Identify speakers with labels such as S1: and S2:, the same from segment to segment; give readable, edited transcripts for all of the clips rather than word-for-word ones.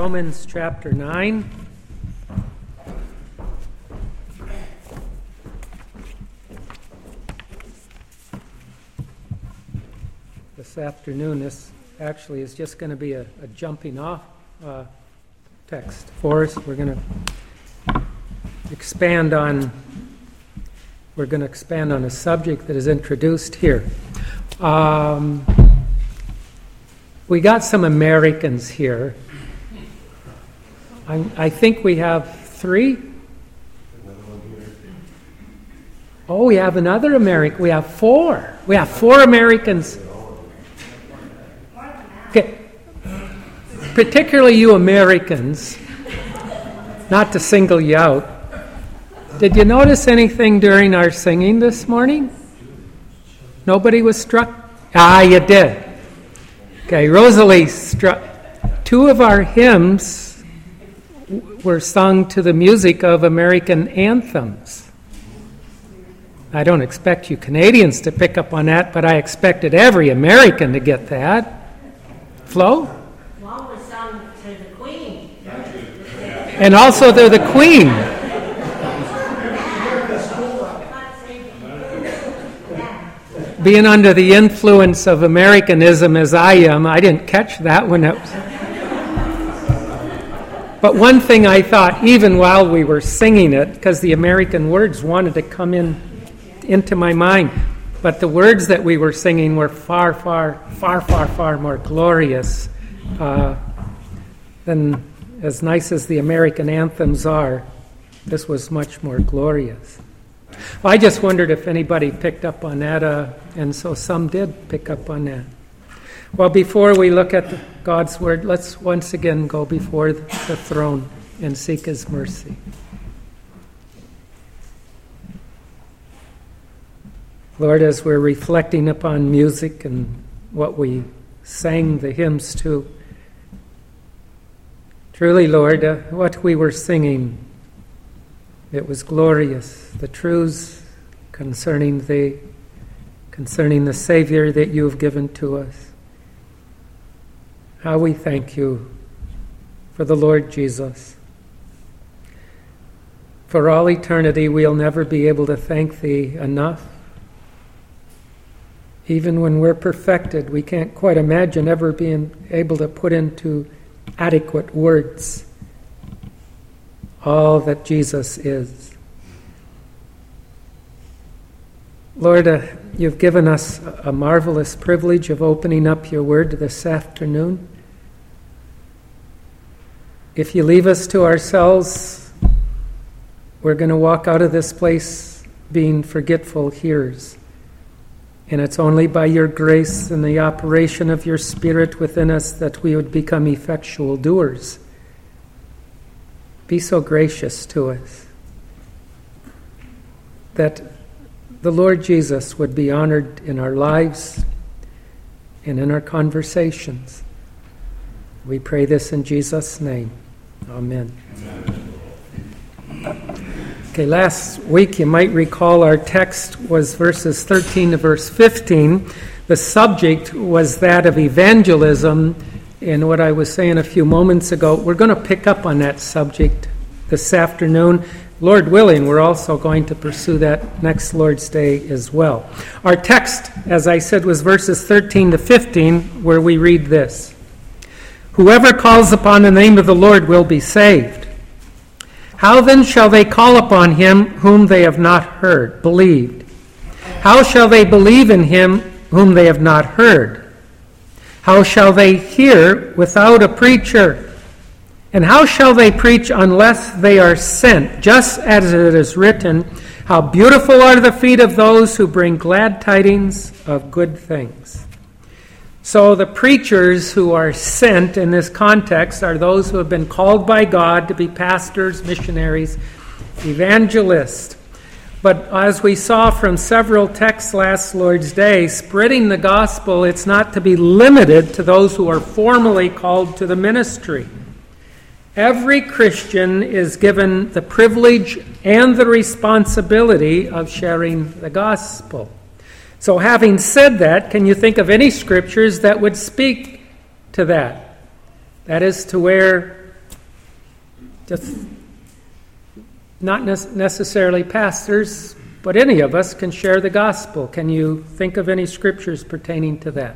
S1: Romans chapter 9. This afternoon, this actually is just going to be a jumping off text for us. We're going to expand on a subject that is introduced here. We got some Americans here. I think we have 3. Oh, we have another American. We have 4. We have 4 Americans. Okay. Particularly you Americans, not to single you out. Did you notice anything during our singing this morning? Nobody was struck? You did. Okay, Rosalie struck. 2 of our hymns were sung to the music of American anthems. I don't expect you Canadians to pick up on that, but I expected every American to get that. Flo?
S2: One was sung to the Queen.
S1: And also to the Queen. Being under the influence of Americanism as I am, I didn't catch that when it was... But one thing I thought, even while we were singing it, because the American words wanted to come into my mind, but the words that we were singing were far, far, far, far, far more glorious than, as nice as the American anthems are, this was much more glorious. Well, I just wondered if anybody picked up on that, and so some did pick up on that. Well, before we look at God's Word, let's once again go before the throne and seek His mercy. Lord, as we're reflecting upon music and what we sang the hymns to, truly, Lord, what we were singing, it was glorious. The truths concerning the Savior that you have given to us. How we thank you for the Lord Jesus. For all eternity, we'll never be able to thank thee enough. Even when we're perfected, we can't quite imagine ever being able to put into adequate words all that Jesus is. Lord, you've given us a marvelous privilege of opening up your word this afternoon. If you leave us to ourselves, we're going to walk out of this place being forgetful hearers. And it's only by your grace and the operation of your Spirit within us that we would become effectual doers. Be so gracious to us that the Lord Jesus would be honored in our lives and in our conversations. We pray this in Jesus' name. Amen. Okay, last week you might recall our text was verses 13 to verse 15. The subject was that of evangelism. And what I was saying a few moments ago, we're going to pick up on that subject this afternoon. Lord willing, we're also going to pursue that next Lord's Day as well. Our text, as I said, was verses 13 to 15, where we read this. Whoever calls upon the name of the Lord will be saved. How then shall they call upon him whom they have not believed? How shall they believe in him whom they have not heard? How shall they hear without a preacher? And how shall they preach unless they are sent? Just as it is written, how beautiful are the feet of those who bring glad tidings of good things. So the preachers who are sent in this context are those who have been called by God to be pastors, missionaries, evangelists. But as we saw from several texts last Lord's Day, spreading the gospel, it's not to be limited to those who are formally called to the ministry. Every Christian is given the privilege and the responsibility of sharing the gospel. So having said that, can you think of any scriptures that would speak to that? That is to where Just not necessarily pastors, but any of us can share the gospel. Can you think of any scriptures pertaining to that?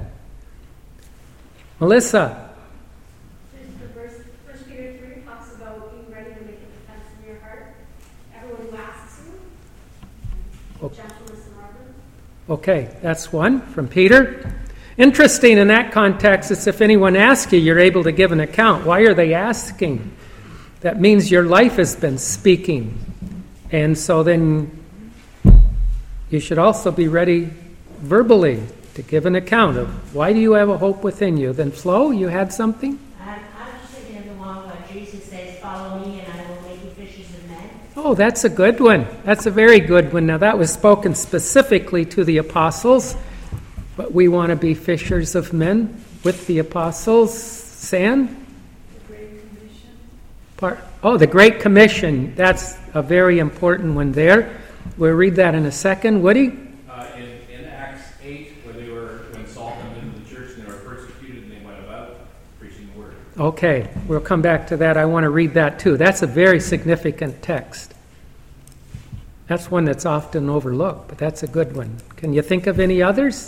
S1: Melissa?
S3: The verse, 1 Peter 3 talks about being ready to make a defense in your heart. Everyone who asks you, gentleness and reverence.
S1: Okay, that's one from Peter. Interesting in that context, it's if anyone asks you, you're able to give an account. Why are they asking? That means your life has been speaking. And so then you should also be ready verbally to give an account of why do you have a hope within you. Then Flo, you had something?
S2: I'm just thinking of the one where Jesus says, "Follow me and I will make you fishers of men."
S1: Oh, that's a good one. That's a very good one. Now that was spoken specifically to the apostles, but we want to be fishers of men with the apostles. San?
S3: The Great Commission.
S1: The Great Commission. That's a very important one there. We'll read that in a second. Woody?
S4: In Acts 8, when Saul came into the church and they were persecuted and they went about preaching the word.
S1: Okay, we'll come back to that. I want to read that too. That's a very significant text. That's one that's often overlooked, but that's a good one. Can you think of any others?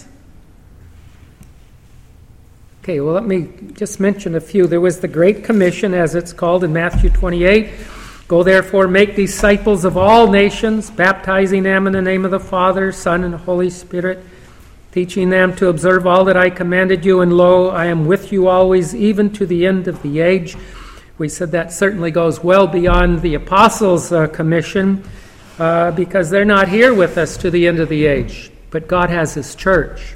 S1: Okay, well, let me just mention a few. There was the Great Commission, as it's called in Matthew 28. Go therefore, make disciples of all nations, baptizing them in the name of the Father, Son, and Holy Spirit, teaching them to observe all that I commanded you, and lo, I am with you always, even to the end of the age. We said that certainly goes well beyond the Apostles' commission, because they're not here with us to the end of the age, but God has His church.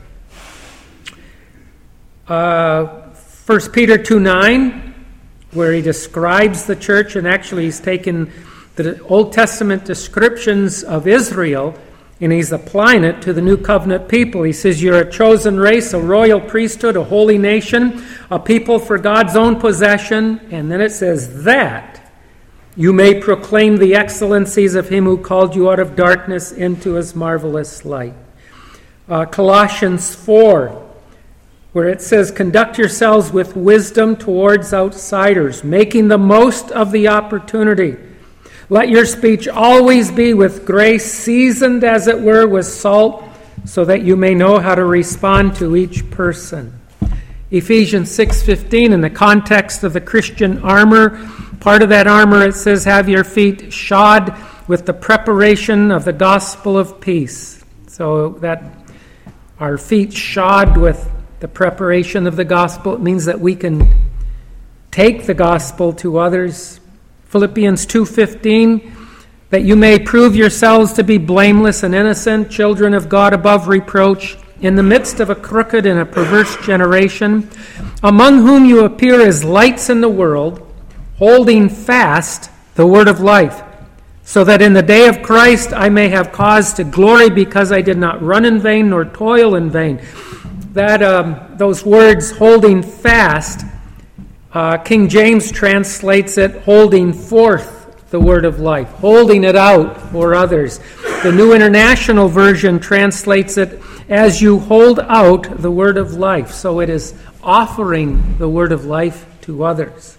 S1: 1 Peter 2:9, where he describes the church, and actually he's taken the Old Testament descriptions of Israel and he's applying it to the New Covenant people. He says, you're a chosen race, a royal priesthood, a holy nation, a people for God's own possession. And then it says that you may proclaim the excellencies of Him who called you out of darkness into His marvelous light. Colossians 4, where it says, conduct yourselves with wisdom towards outsiders, making the most of the opportunity. Let your speech always be with grace, seasoned as it were with salt, so that you may know how to respond to each person. Ephesians 6:15, in the context of the Christian armor, part of that armor it says, have your feet shod with the preparation of the gospel of peace. So that our feet shod with the preparation of the gospel, it means that we can take the gospel to others. Philippians 2:15, that you may prove yourselves to be blameless and innocent, children of God above reproach, in the midst of a crooked and a perverse generation, among whom you appear as lights in the world, holding fast the word of life, so that in the day of Christ I may have cause to glory, because I did not run in vain nor toil in vain. That those words, holding fast, King James translates it, holding forth the word of life, holding it out for others. The New International Version translates it, as you hold out the word of life. So it is offering the word of life to others.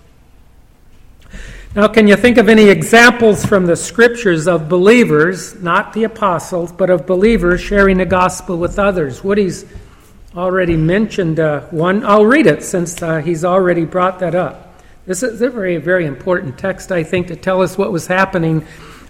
S1: Now, can you think of any examples from the Scriptures of believers, not the apostles, but of believers sharing the gospel with others? Woody's already mentioned one. I'll read it since he's already brought that up. This is a very, very important text, I think, to tell us what was happening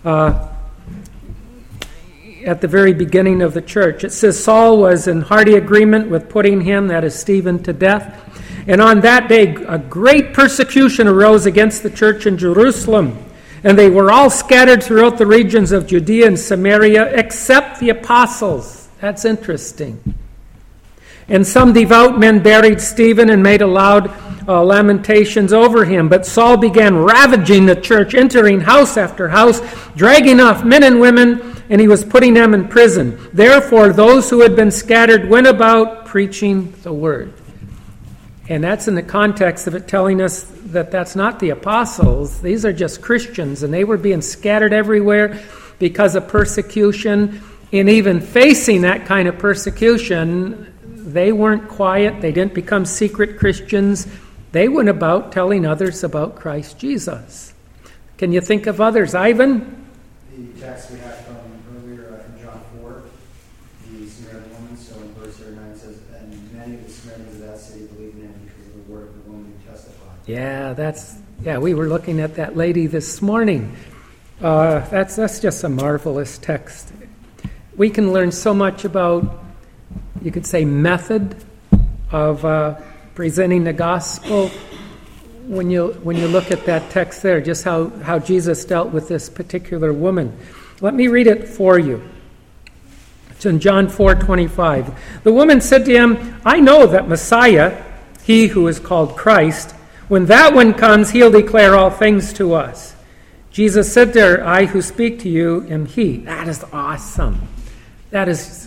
S1: at the very beginning of the church. It says, Saul was in hearty agreement with putting him, that is Stephen, to death. And on that day, a great persecution arose against the church in Jerusalem. And they were all scattered throughout the regions of Judea and Samaria, except the apostles. That's interesting. And some devout men buried Stephen and made loud lamentations over him. But Saul began ravaging the church, entering house after house, dragging off men and women, and he was putting them in prison. Therefore, those who had been scattered went about preaching the word. And that's in the context of it telling us that that's not the apostles. These are just Christians, and they were being scattered everywhere because of persecution. And even facing that kind of persecution, they weren't quiet. They didn't become secret Christians. They went about telling others about Christ Jesus. Can you think of others? Ivan?
S5: The text we had from earlier in John 4, the Samaritan woman, so in verse 39 it says, and many of the Samaritans of that city believed in him because of the word of the woman who testified.
S1: Yeah, we were looking at that lady this morning. That's just a marvelous text. We can learn so much about, you could say, method of presenting the gospel when you look at that text there, just how Jesus dealt with this particular woman. Let me read it for you. It's in John 4:25. The woman said to him, I know that Messiah, he who is called Christ, when that one comes, he'll declare all things to us. Jesus said to her, I who speak to you am he. That is awesome. That is,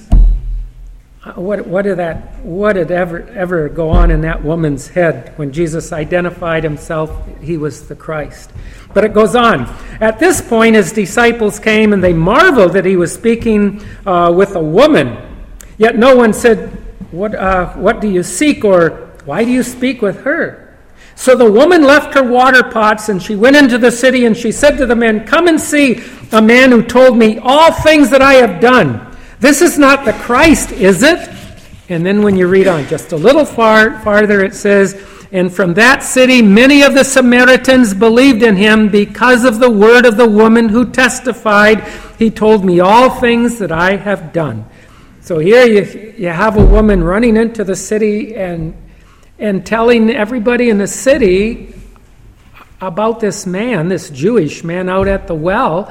S1: what did ever go on in that woman's head when Jesus identified himself, he was the Christ. But it goes on. At this point, his disciples came and they marveled that he was speaking with a woman. Yet no one said, what do you seek, or why do you speak with her? So the woman left her water pots and she went into the city and she said to the men, come and see a man who told me all things that I have done. This is not the Christ, is it? And then when you read on just a little farther, it says, and from that city many of the Samaritans believed in him because of the word of the woman who testified, he told me all things that I have done. So here you have a woman running into the city and telling everybody in the city about this man, this Jewish man out at the well,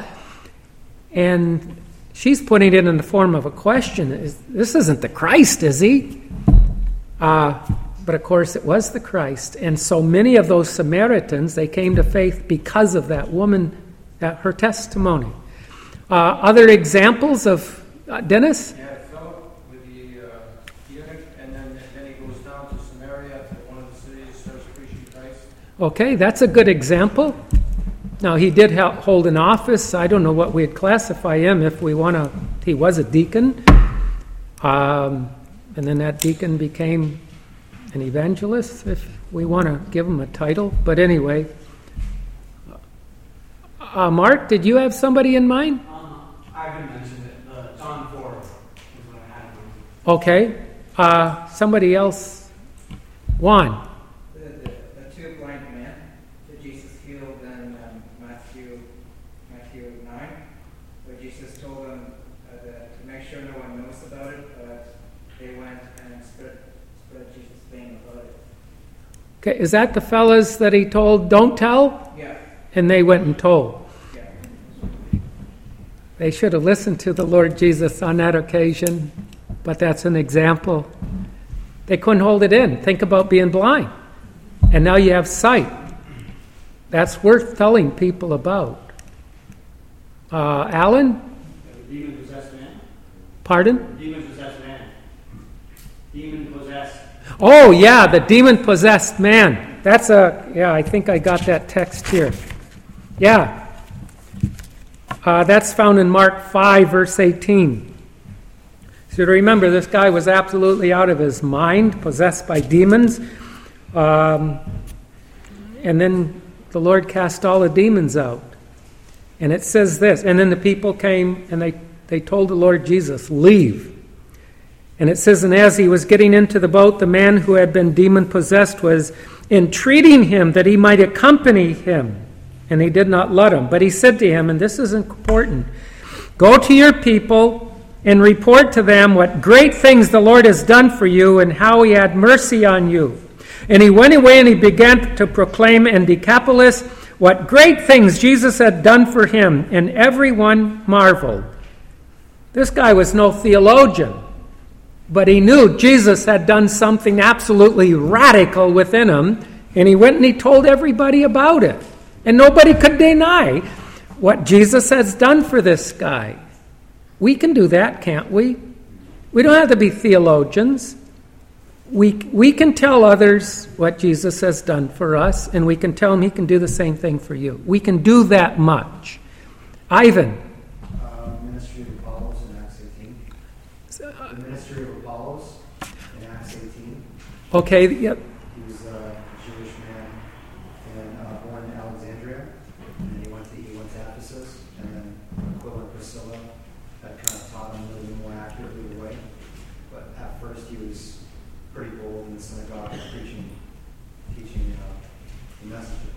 S1: and she's putting it in the form of a question. This isn't the Christ, is he? But of course it was the Christ. And so many of those Samaritans, they came to faith because of that woman, her testimony. Other examples of, Dennis?
S6: Yeah, Philip with the eunuch, and then he goes down to Samaria, to one of the cities, starts preaching Christ.
S1: Okay, that's a good example. Now, he did hold an office. I don't know what we'd classify him if we want to. He was a deacon. And then that deacon became an evangelist, if we want to give him a title. But anyway, Mark, did you have somebody in mind?
S7: I haven't mentioned it. John 4 is what I had.
S1: Okay. Somebody else. Juan.
S8: The two blind men that Jesus healed in Matthew 9, where Jesus told them to make sure no one knows about it, but they went and spread Jesus' fame about it.
S1: Okay, is that the fellas that he told, don't tell?
S8: Yeah.
S1: And they went and told.
S8: Yeah.
S1: They should have listened to the Lord Jesus on that occasion, but that's an example. They couldn't hold it in. Think about being blind. And now you have sight. That's worth telling people about. Alan?
S7: The demon-possessed man.
S1: Pardon?
S7: Demon-possessed man. Demon-possessed.
S1: Oh, yeah, the demon-possessed man. I think I got that text here. Yeah. That's found in Mark 5, verse 18. So remember, this guy was absolutely out of his mind, possessed by demons. And then the Lord cast all the demons out. And it says this, and then the people came and they told the Lord Jesus, leave. And it says, and as he was getting into the boat, the man who had been demon-possessed was entreating him that he might accompany him. And he did not let him. But he said to him, and this is important, go to your people and report to them what great things the Lord has done for you and how he had mercy on you. And he went away and he began to proclaim in Decapolis what great things Jesus had done for him, and everyone marveled. This guy was no theologian, but he knew Jesus had done something absolutely radical within him, and he went and he told everybody about it. And nobody could deny what Jesus has done for this guy. We can do that, can't we? We don't have to be theologians. We can tell others what Jesus has done for us, and we can tell them he can do the same thing for you. We can do that much. Ivan.
S5: Ministry of Apollos in Acts 18. The ministry of Apollos in Acts 18.
S1: Okay, yep.
S5: He was a Jewish man born in Alexandria, and he went to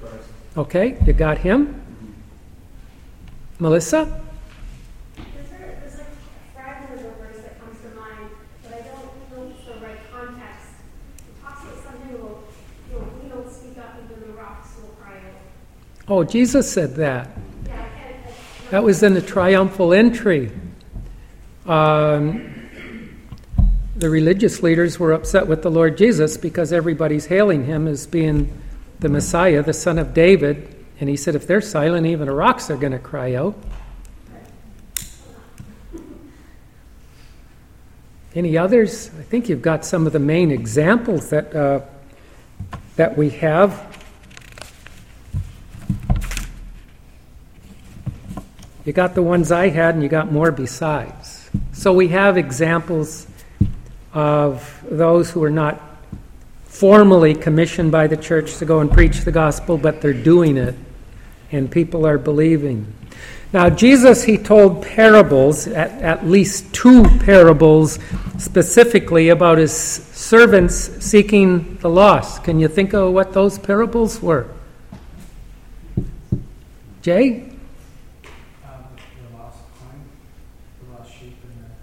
S5: Christ.
S1: Okay, you got him? Melissa?
S3: There's a fragment of a verse that comes to mind, but I don't know if it's the right context. It talks about something about, we don't speak up, even the rocks will cry out.
S1: Oh, Jesus said that.
S3: Yeah, I can't.
S1: That was in the triumphal entry. The religious leaders were upset with the Lord Jesus because everybody's hailing him as being the Messiah, the Son of David. And he said, if they're silent, even the rocks are going to cry out. Any others? I think you've got some of the main examples that we have. You got the ones I had, and you got more besides. So we have examples of those who are not formally commissioned by the church to go and preach the gospel, but they're doing it, and people are believing. Now, Jesus, he told parables, at least 2 parables, specifically about his servants seeking the lost. Can you think of what those parables were? Jay?
S7: The lost coin, the lost sheep,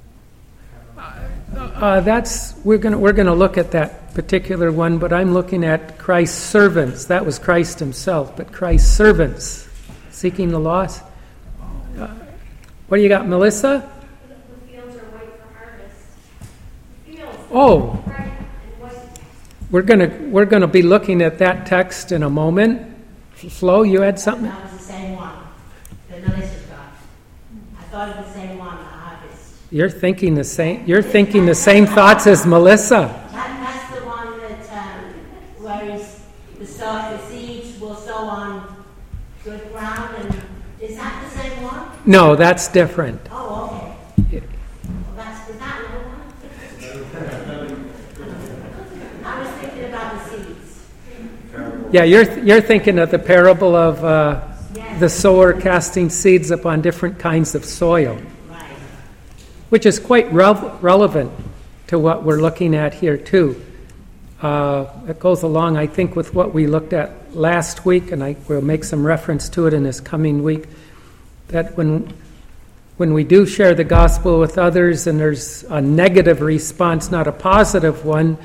S1: We're going to look at that particular one, but I'm looking at Christ's servants. That was Christ himself, but Christ's servants seeking the lost. What do you got, Melissa?
S3: The fields are white for harvest. Fields.
S1: Oh,
S3: Red and white.
S1: we're going to be looking at that text in a moment. Flo, you had something?
S2: That was the same one that Melissa's got. I thought of the same one, the harvest.
S1: You're thinking the same thoughts as Melissa.
S2: That's the one that where the seeds will sow on good ground, and is that the same one?
S1: No, that's different.
S2: Oh, okay. Well, is that another one? I was thinking about the seeds.
S1: Yeah, you're thinking of the parable of
S2: Yes.
S1: the sower casting seeds upon different kinds of soil,
S2: Right.
S1: which is quite relevant to what we're looking at here too. It goes along, I think, with what we looked at last week, and I will make some reference to it in this coming week, that when we do share the gospel with others and there's a negative response, not a positive one,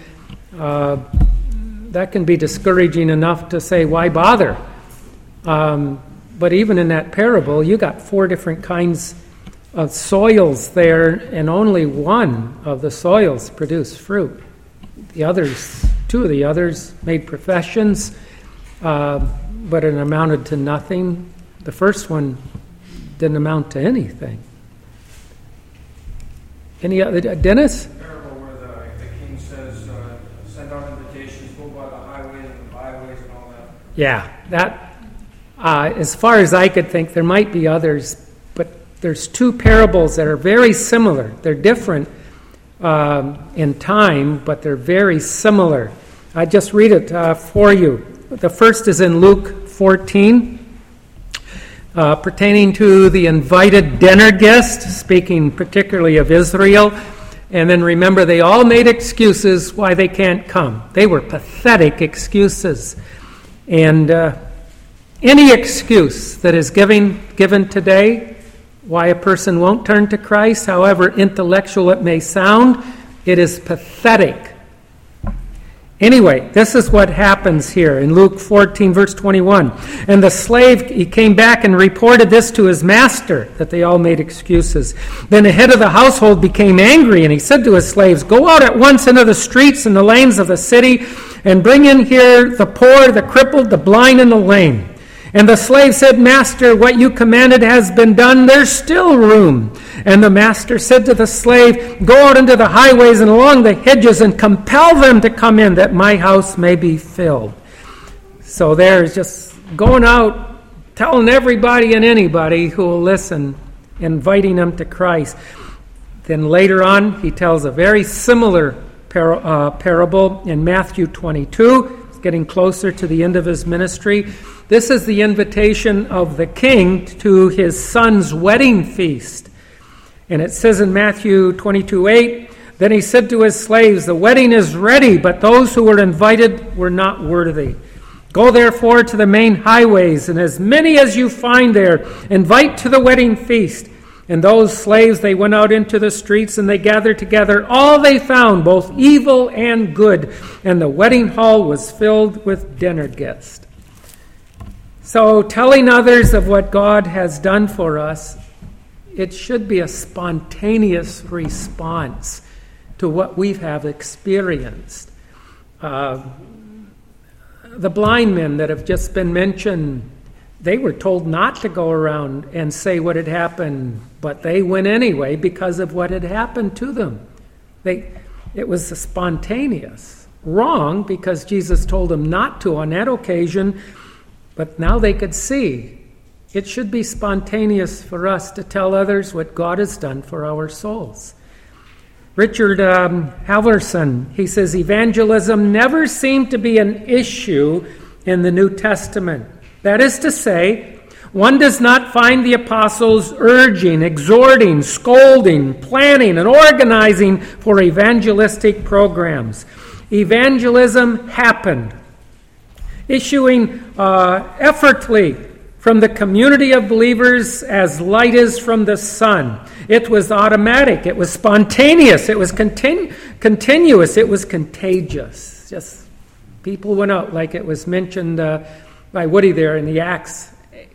S1: that can be discouraging enough to say, why bother? But even in that parable, you got 4 different kinds of soils there, and only one of the soils produced fruit. The others, 2 of the others made professions, but it amounted to nothing. The first one didn't amount to anything. Any other? Dennis?
S6: Parable where the king says, send out invitations, go by the highways and the byways and all that.
S1: Yeah, that, as far as I could think, there might be others, but there's 2 parables that are very similar. They're different in time, but they're very similar. I just read it for you. The first is in Luke 14, pertaining to the invited dinner guest, speaking particularly of Israel. And then remember, they all made excuses why they can't come. They were pathetic excuses. And any excuse that is given today why a person won't turn to Christ, however intellectual it may sound, it is pathetic. Anyway, this is what happens here in Luke 14, verse 21. And the slave, he came back and reported this to his master, that they all made excuses. Then the head of the household became angry, and he said to his slaves, go out at once into the streets and the lanes of the city, and bring in here the poor, the crippled, the blind, and the lame. And the slave said, Master, what you commanded has been done. There's still room. And the master said to the slave, go out into the highways and along the hedges and compel them to come in, that my house may be filled. So there's just going out, telling everybody and anybody who will listen, inviting them to Christ. Then later on, he tells a very similar parable in Matthew 22. It's getting closer to the end of his ministry. This is the invitation of the king to his son's wedding feast. And it says in Matthew 22:8, then he said to his slaves, the wedding is ready, but those who were invited were not worthy. Go therefore to the main highways, and as many as you find there, invite to the wedding feast. And those slaves, they went out into the streets, and they gathered together all they found, both evil and good. And the wedding hall was filled with dinner guests. So telling others of what God has done for us, it should be a spontaneous response to what we have experienced. The blind men that have just been mentioned, they were told not to go around and say what had happened, but they went anyway because of what had happened to them. It was spontaneous. Wrong, because Jesus told them not to on that occasion, but now they could see. It should be spontaneous for us to tell others what God has done for our souls. Richard Halverson, he says, evangelism never seemed to be an issue in the New Testament. That is to say, one does not find the apostles urging, exhorting, scolding, planning, and organizing for evangelistic programs. Evangelism happened, issuing effortlessly from the community of believers as light is from the sun. It was automatic. It was spontaneous. It was continuous. It was contagious. Just people went out, like it was mentioned by Woody there in the Acts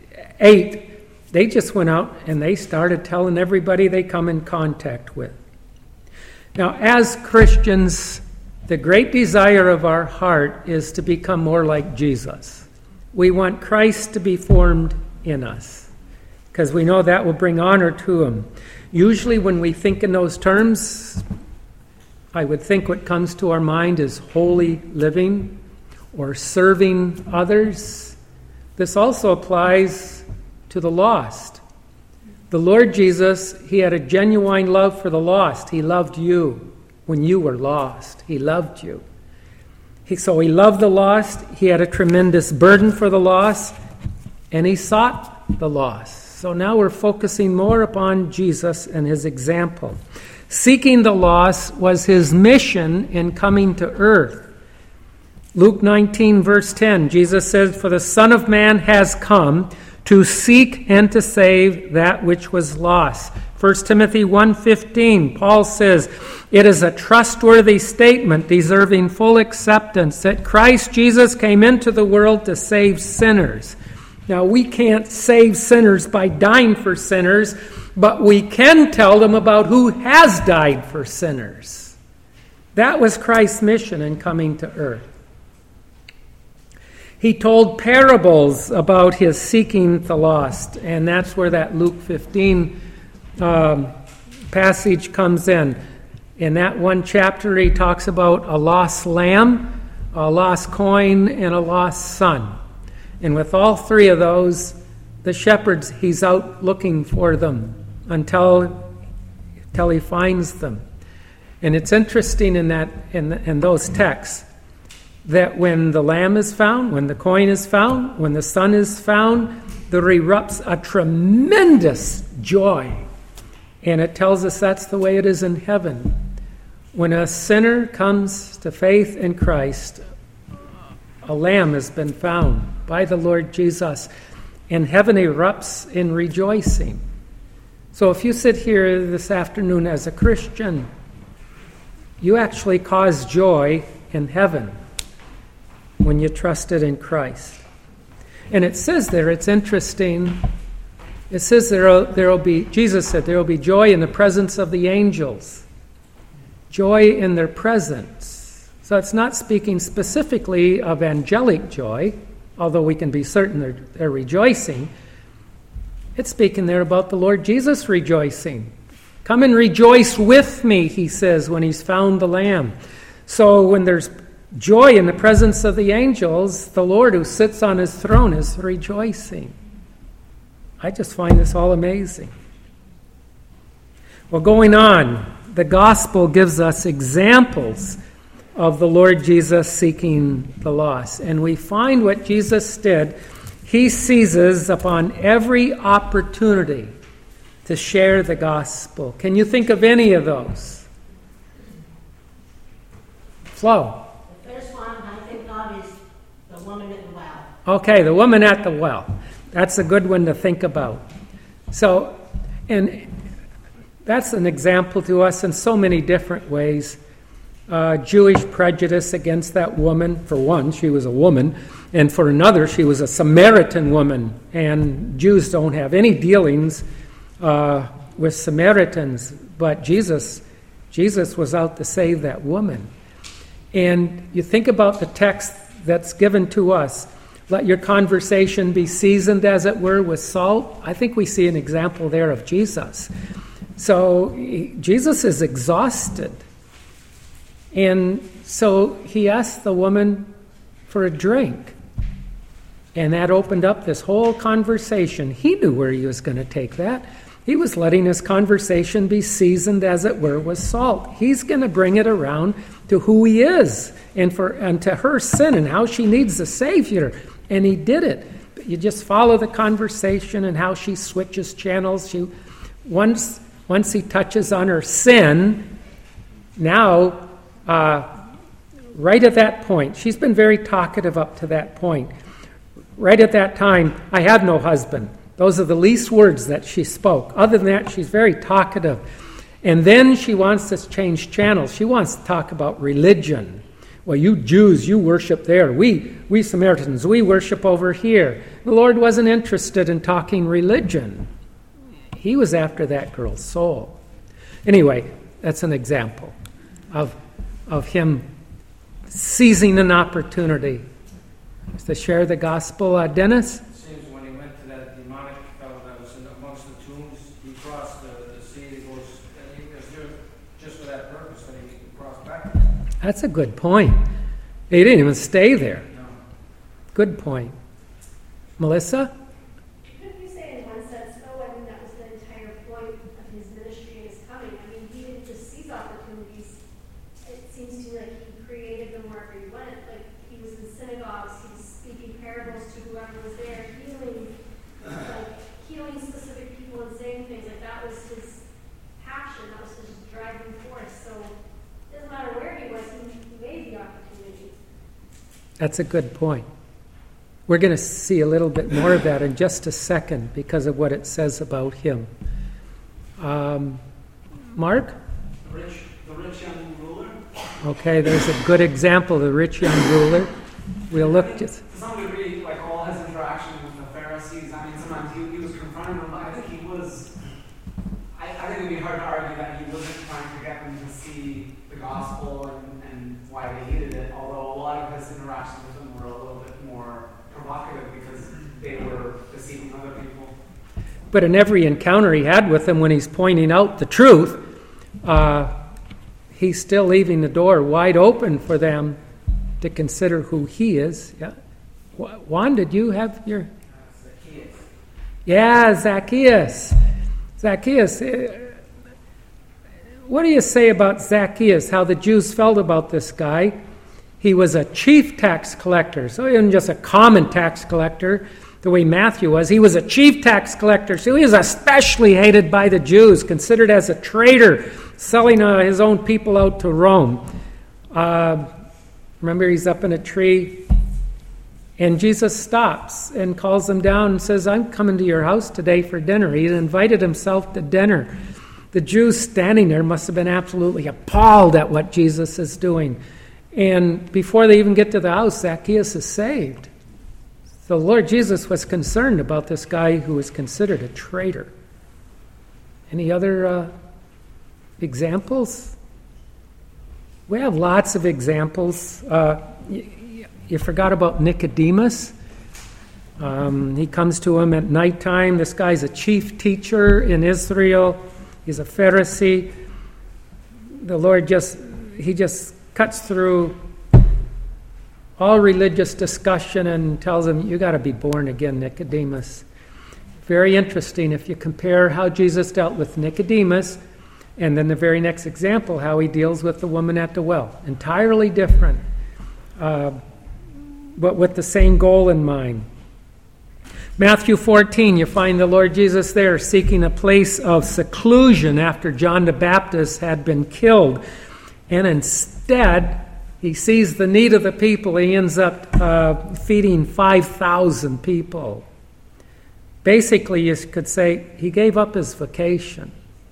S1: 8. They just went out and they started telling everybody they come in contact with. Now, as Christians, the great desire of our heart is to become more like Jesus. We want Christ to be formed in us, because we know that will bring honor to Him. Usually when we think in those terms, I would think what comes to our mind is holy living or serving others. This also applies to the lost. The Lord Jesus, He had a genuine love for the lost. He loved you when you were lost. He loved you. So He loved the lost. He had a tremendous burden for the lost, and He sought the lost. So now we're focusing more upon Jesus and His example. Seeking the lost was His mission in coming to earth. Luke 19, verse 10, Jesus says, "For the Son of Man has come to seek and to save that which was lost." 1 Timothy 1:15, Paul says, "It is a trustworthy statement deserving full acceptance that Christ Jesus came into the world to save sinners." Now, we can't save sinners by dying for sinners, but we can tell them about who has died for sinners. That was Christ's mission in coming to earth. He told parables about His seeking the lost, and that's where that Luke 15 passage comes in. In that one chapter, He talks about a lost lamb, a lost coin, and a lost son. And with all three of those, the shepherds, He's out looking for them until He finds them. And it's interesting in those texts that when the lamb is found, when the coin is found, when the son is found, there erupts a tremendous joy. And it tells us that's the way it is in heaven. When a sinner comes to faith in Christ, a lamb has been found by the Lord Jesus, and heaven erupts in rejoicing. So if you sit here this afternoon as a Christian, you actually cause joy in heaven when you trusted in Christ. And it says there, it's interesting, it says there'll be, Jesus said, there will be joy in the presence of the angels. Joy in their presence. So it's not speaking specifically of angelic joy, although we can be certain they're rejoicing. It's speaking there about the Lord Jesus rejoicing. Come and rejoice with me, He says, when He's found the Lamb. So when there's joy in the presence of the angels, the Lord who sits on His throne is rejoicing. I just find this all amazing. Well, going on, the gospel gives us examples of the Lord Jesus seeking the lost. And we find what Jesus did. He seizes upon every opportunity to share the gospel. Can you think of any of those? Flo.
S2: The first one I think of is the woman at the well.
S1: Okay, the woman at the well. That's a good one to think about. So, and that's an example to us in so many different ways. Jewish prejudice against that woman. For one, she was a woman. And for another, she was a Samaritan woman. And Jews don't have any dealings with Samaritans. But Jesus was out to save that woman. And you think about the text that's given to us. Let your conversation be seasoned, as it were, with salt. I think we see an example there of Jesus. So Jesus is exhausted. And so he asked the woman for a drink. And that opened up this whole conversation. He knew where he was going to take that. He was letting his conversation be seasoned, as it were, with salt. He's going to bring it around to who he is and to her sin and how she needs a Savior. And he did it. You just follow the conversation and how she switches channels. Once he touches on her sin, now, right at that point, she's been very talkative up to that point. Right at that time, I have no husband. Those are the least words that she spoke. Other than that, she's very talkative. And then she wants to change channels. She wants to talk about religion. Well, you Jews, you worship there. We Samaritans, we worship over here. The Lord wasn't interested in talking religion. He was after that girl's soul. Anyway, that's an example of him seizing an opportunity to share the gospel. Dennis?
S6: It seems when he went to that demonic fellow that was amongst the tombs, he crossed the sea, and he was there just for that purpose, that he crossed back.
S1: That's a good point. He didn't even stay there.
S6: No.
S1: Good point. Melissa?
S3: Couldn't you say in one sense, though, I mean, that was the entire point of his ministry and his coming? I mean, he didn't just seize opportunities. It seems to me like he created them wherever he went. Like, he was in synagogues, he was speaking parables to whoever was there, healing specific people and saying things. Like, that was his passion, that was his driving force. So it doesn't matter where he was, he made the opportunity.
S1: That's a good point. We're going to see a little bit more of that in just a second because of what it says about him. Mark?
S7: The rich young ruler.
S1: Okay, there's a good example of the rich young ruler. We'll look
S7: To some degree, like all his interaction with the Pharisees, I mean, sometimes he was confronting them. I think he was, I think it would be hard to argue that he wasn't trying to get them to see the gospel and why they needed it, although a lot of his interactions with them were a little bit more provocative because they were deceiving other people.
S1: But in every encounter he had with them when he's pointing out the truth, he's still leaving the door wide open for them to consider who he is. Yeah. Juan, did you have your...
S8: Zacchaeus.
S1: Yeah, Zacchaeus. Zacchaeus. What do you say about Zacchaeus, how the Jews felt about this guy? He was a chief tax collector, so he wasn't just a common tax collector the way Matthew was. He was a chief tax collector, so he was especially hated by the Jews, considered as a traitor, selling his own people out to Rome. Remember, he's up in a tree, and Jesus stops and calls him down and says, I'm coming to your house today for dinner. He invited himself to dinner. The Jews standing there must have been absolutely appalled at what Jesus is doing. And before they even get to the house, Zacchaeus is saved. The Lord Jesus was concerned about this guy who was considered a traitor. Any other examples? We have lots of examples. You forgot about Nicodemus. He comes to him at nighttime. This guy's a chief teacher in Israel. He's a Pharisee. The Lord just cuts through all religious discussion and tells him, you got to be born again, Nicodemus. Very interesting if you compare how Jesus dealt with Nicodemus and then the very next example, how he deals with the woman at the well. Entirely different, but with the same goal in mind. Matthew 14, you find the Lord Jesus there seeking a place of seclusion after John the Baptist had been killed. And instead, He sees the need of the people. He ends up feeding 5,000 people. Basically, you could say he gave up his vacation.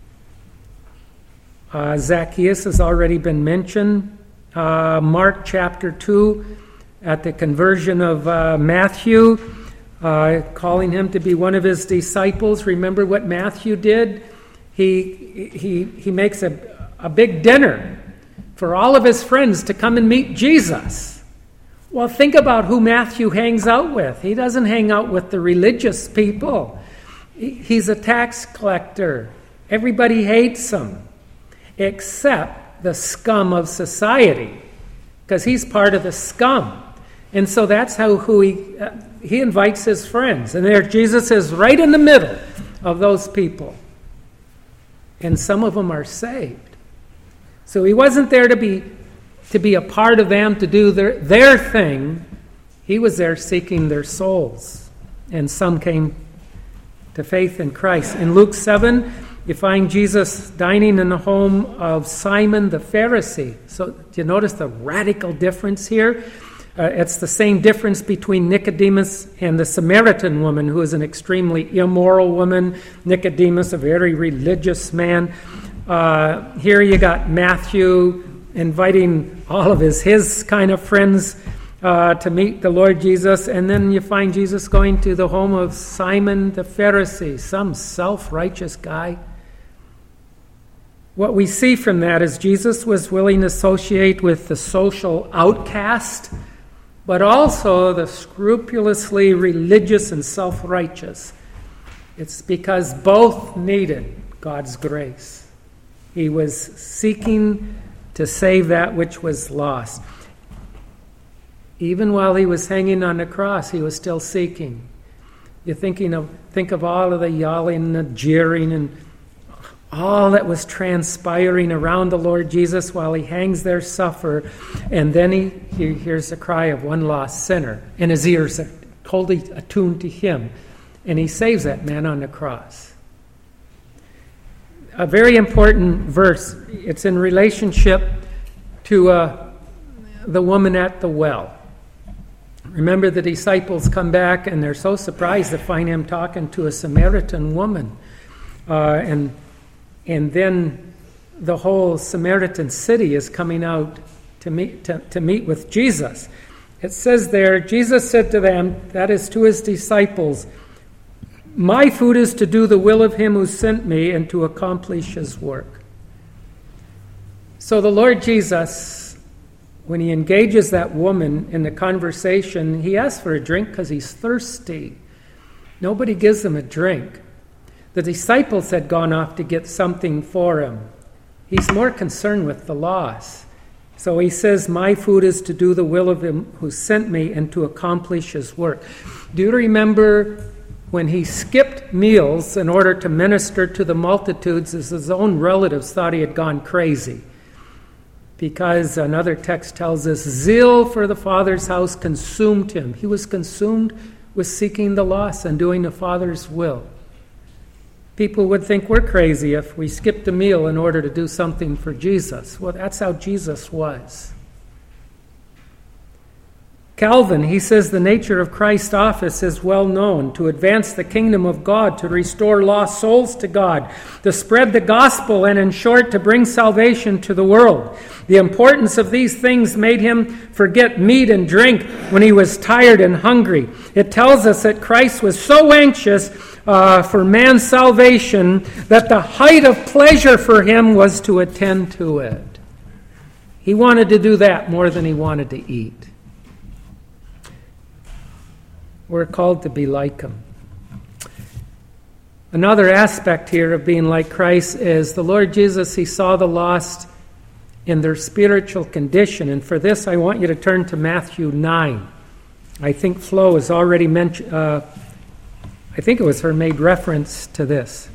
S1: Zacchaeus has already been mentioned. Mark chapter 2, at the conversion of Matthew, calling him to be one of his disciples. Remember what Matthew did? He makes a big dinner for all of his friends to come and meet Jesus. Well, think about who Matthew hangs out with. He doesn't hang out with the religious people. He's a tax collector. Everybody hates him, except the scum of society, because he's part of the scum. And so that's who he invites his friends. And there Jesus is right in the middle of those people. And some of them are saved. So he wasn't there to be a part of them, to do their thing. He was there seeking their souls. And some came to faith in Christ. In Luke 7, you find Jesus dining in the home of Simon the Pharisee. So do you notice the radical difference here? It's the same difference between Nicodemus and the Samaritan woman, who is an extremely immoral woman. Nicodemus, a very religious man. Here you got Matthew inviting all of his kind of friends to meet the Lord Jesus. And then you find Jesus going to the home of Simon the Pharisee, some self-righteous guy. What we see from that is Jesus was willing to associate with the social outcast, but also the scrupulously religious and self-righteous. It's because both needed God's grace. He was seeking to save that which was lost. Even while he was hanging on the cross, he was still seeking. You think of all of the yelling and the jeering and all that was transpiring around the Lord Jesus while he hangs there, suffer, and then he hears the cry of one lost sinner, and his ears are totally attuned to him, and he saves that man on the cross. A very important verse. It's in relationship to the woman at the well. Remember, the disciples come back, and they're so surprised to find him talking to a Samaritan woman, and then the whole Samaritan city is coming out to meet with Jesus. It says there, Jesus said to them, that is to his disciples, "My food is to do the will of him who sent me and to accomplish his work." So the Lord Jesus, when he engages that woman in the conversation, he asks for a drink because he's thirsty. Nobody gives him a drink. The disciples had gone off to get something for him. He's more concerned with the loss. So he says, "My food is to do the will of him who sent me and to accomplish his work." Do you remember when he skipped meals in order to minister to the multitudes, as his own relatives thought he had gone crazy? Because another text tells us, zeal for the Father's house consumed him. He was consumed with seeking the lost and doing the Father's will. People would think we're crazy if we skipped a meal in order to do something for Jesus. Well, that's how Jesus was. Calvin, he says the nature of Christ's office is well known: to advance the kingdom of God, to restore lost souls to God, to spread the gospel, and in short, to bring salvation to the world. The importance of these things made him forget meat and drink when he was tired and hungry. It tells us that Christ was so anxious for man's salvation that the height of pleasure for him was to attend to it. He wanted to do that more than he wanted to eat. We're called to be like him. Another aspect here of being like Christ is the Lord Jesus, he saw the lost in their spiritual condition. And for this, I want you to turn to Matthew 9. I think Flo has already mentioned, I think it was her made reference to this.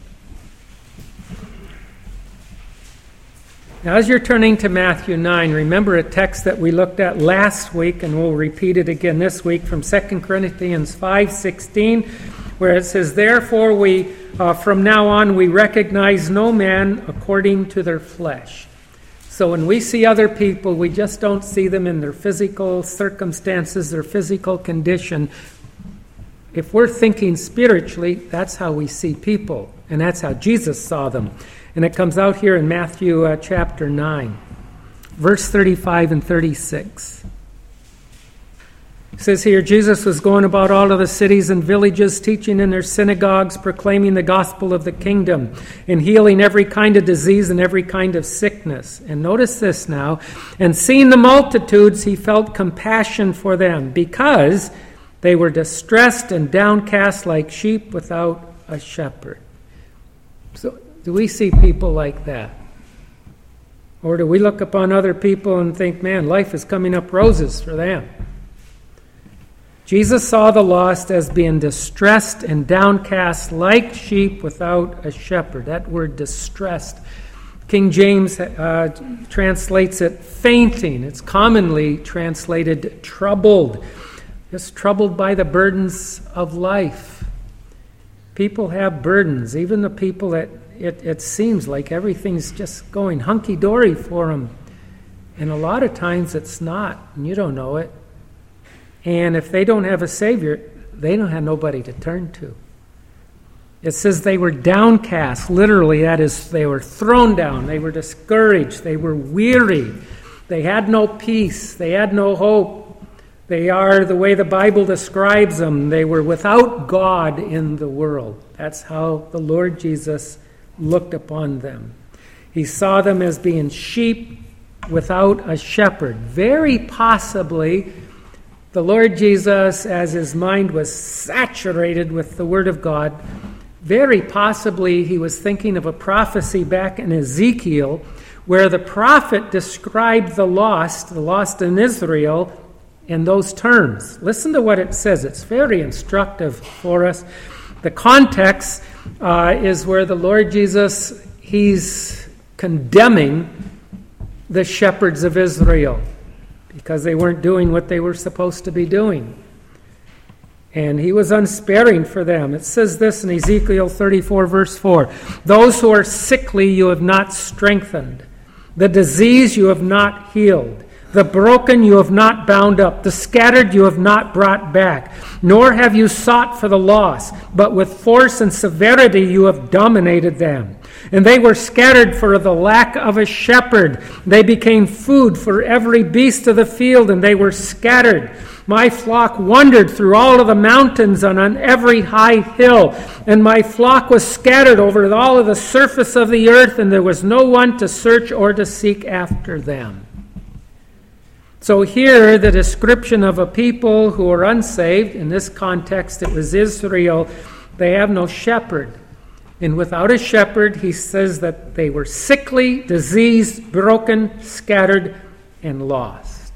S1: Now, as you're turning to Matthew 9, remember a text that we looked at last week, and we'll repeat it again this week, from 2 Corinthians 5:16, where it says, "Therefore we, from now on, we recognize no man according to their flesh." So when we see other people, we just don't see them in their physical circumstances, their physical condition. If we're thinking spiritually, that's how we see people, and that's how Jesus saw them. And it comes out here in Matthew chapter 9, verse 35 and 36. It says here, Jesus was going about all of the cities and villages, teaching in their synagogues, proclaiming the gospel of the kingdom, and healing every kind of disease and every kind of sickness. And notice this now. And seeing the multitudes, he felt compassion for them, because they were distressed and downcast like sheep without a shepherd. So, do we see people like that? Or do we look upon other people and think, man, life is coming up roses for them? Jesus saw the lost as being distressed and downcast like sheep without a shepherd. That word distressed, King James translates it fainting. It's commonly translated troubled. Just troubled by the burdens of life. People have burdens, even the people that it seems like everything's just going hunky-dory for them. And a lot of times it's not, and you don't know it. And if they don't have a Savior, they don't have nobody to turn to. It says they were downcast. Literally, that is, they were thrown down. They were discouraged. They were weary. They had no peace. They had no hope. They are, the way the Bible describes them, they were without God in the world. That's how the Lord Jesus looked upon them. He saw them as being sheep without a shepherd. Very possibly, the Lord Jesus, as his mind was saturated with the Word of God, very possibly he was thinking of a prophecy back in Ezekiel, where the prophet described the lost in Israel, in those terms. Listen to what it says. It's very instructive for us. The context is where the Lord Jesus, he's condemning the shepherds of Israel because they weren't doing what they were supposed to be doing. And he was unsparing for them. It says this in Ezekiel 34, verse 4. Those who are sickly you have not strengthened. The disease you have not healed. The broken you have not bound up. The scattered you have not brought back. Nor have you sought for the lost. But with force and severity you have dominated them. And they were scattered for the lack of a shepherd. They became food for every beast of the field, and they were scattered. My flock wandered through all of the mountains and on every high hill. And my flock was scattered over all of the surface of the earth, and there was no one to search or to seek after them. So here, the description of a people who are unsaved, in this context it was Israel, they have no shepherd. And without a shepherd, he says that they were sickly, diseased, broken, scattered, and lost.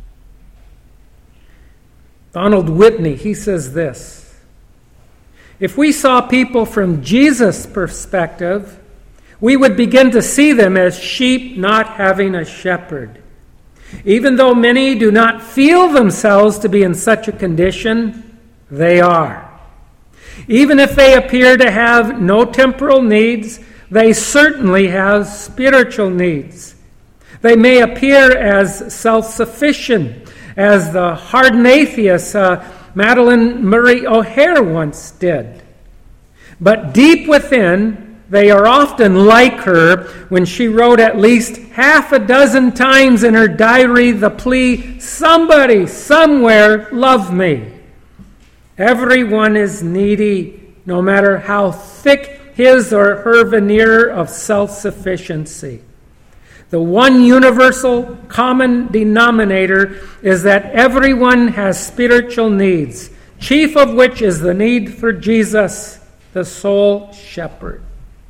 S1: Donald Whitney, he says this: if we saw people from Jesus' perspective, we would begin to see them as sheep not having a shepherd. Even though many do not feel themselves to be in such a condition, they are. Even if they appear to have no temporal needs, they certainly have spiritual needs. They may appear as self-sufficient, as the hardened atheist Madalyn Murray O'Hair once did. But deep within, they are often like her when she wrote at least half a dozen times in her diary the plea, "Somebody, somewhere, love me." Everyone is needy, no matter how thick his or her veneer of self-sufficiency. The one universal common denominator is that everyone has spiritual needs, chief of which is the need for Jesus, the sole shepherd.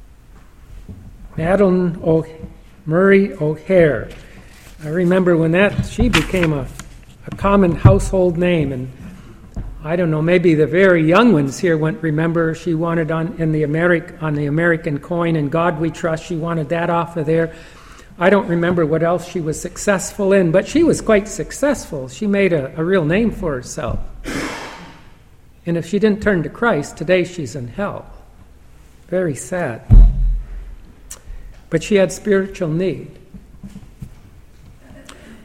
S1: Madalyn Murray O'Hair. I remember when she became a common household name, and I don't know, maybe the very young ones here won't remember. She wanted on the American coin, "In God We Trust." She wanted that off of there. I don't remember what else she was successful in, but she was quite successful. She made a real name for herself. And if she didn't turn to Christ, today she's in hell. Very sad. But she had spiritual need.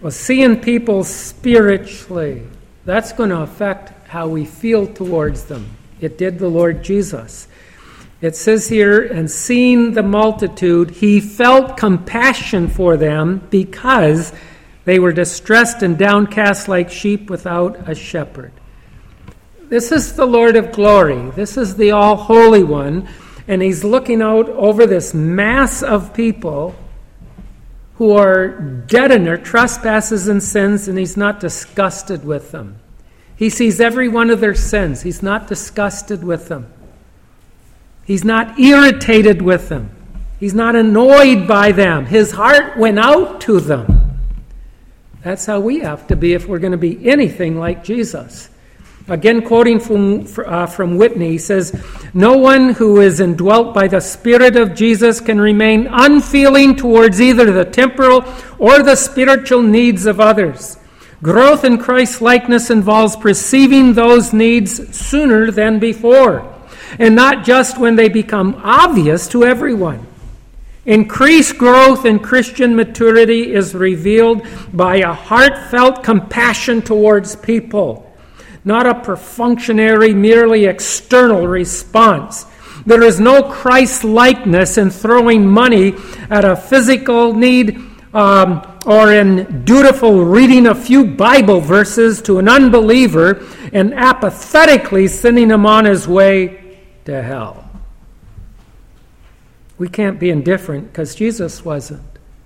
S1: Well, seeing people spiritually, that's going to affect how we feel towards them. It did the Lord Jesus. It says here, and seeing the multitude, he felt compassion for them because they were distressed and downcast like sheep without a shepherd. This is the Lord of glory. This is the all-holy one. And he's looking out over this mass of people who are dead in their trespasses and sins, and he's not disgusted with them. He sees every one of their sins. He's not disgusted with them. He's not irritated with them. He's not annoyed by them. His heart went out to them. That's how we have to be if we're going to be anything like Jesus. Again, quoting from Whitney, he says, "No one who is indwelt by the Spirit of Jesus can remain unfeeling towards either the temporal or the spiritual needs of others. Growth in Christ's likeness involves perceiving those needs sooner than before, and not just when they become obvious to everyone. Increased growth in Christian maturity is revealed by a heartfelt compassion towards people, not a perfunctory, merely external response. There is no Christ-likeness in throwing money at a physical need or in dutiful reading a few Bible verses to an unbeliever and apathetically sending him on his way to hell." We can't be indifferent because Jesus wasn't.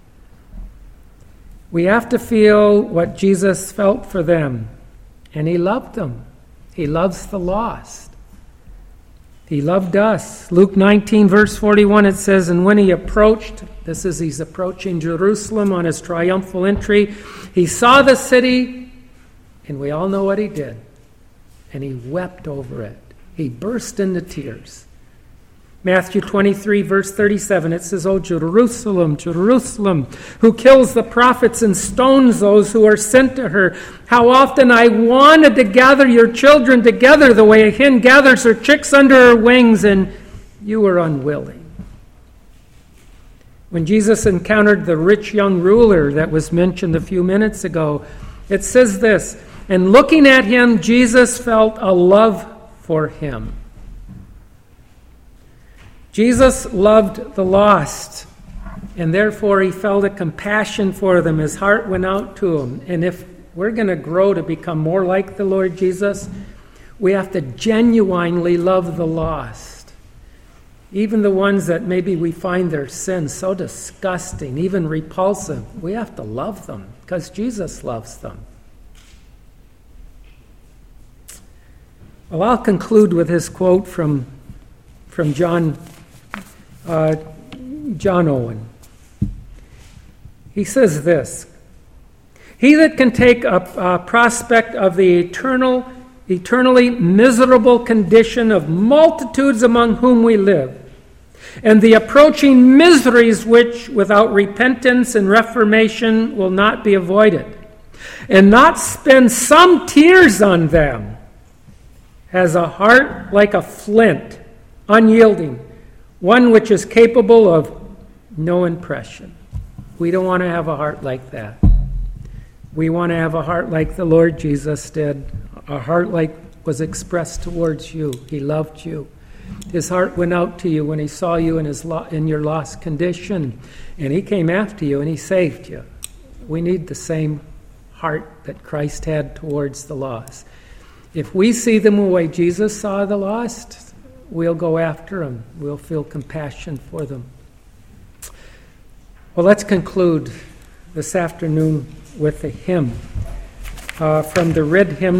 S1: We have to feel what Jesus felt for them. And he loved them. He loves the lost. He loved us. Luke 19, verse 41, it says, "And when he approached," he's approaching Jerusalem on his triumphal entry, "he saw the city," and we all know what he did, "and he wept over it." He burst into tears. Matthew 23, verse 37, it says, "O Jerusalem, Jerusalem, who kills the prophets and stones those who are sent to her. How often I wanted to gather your children together the way a hen gathers her chicks under her wings, and you were unwilling." When Jesus encountered the rich young ruler that was mentioned a few minutes ago, it says this, "And looking at him, Jesus felt a love for him." Jesus loved the lost, and therefore he felt a compassion for them. His heart went out to them. And if we're going to grow to become more like the Lord Jesus, we have to genuinely love the lost. Even the ones that maybe we find their sins so disgusting, even repulsive, we have to love them because Jesus loves them. Well, I'll conclude with this quote from John Owen. He says this, "He that can take a prospect of the eternally miserable condition of multitudes among whom we live, and the approaching miseries which, without repentance and reformation, will not be avoided, and not spend some tears on them, has a heart like a flint, unyielding, one which is capable of no impression." We don't want to have a heart like that. We want to have a heart like the Lord Jesus did, a heart like was expressed towards you. He loved you. His heart went out to you when he saw you in your lost condition, and he came after you and he saved you. We need the same heart that Christ had towards the lost. If we see them the way Jesus saw the lost, we'll go after them. We'll feel compassion for them. Well, let's conclude this afternoon with a hymn from the red hymn.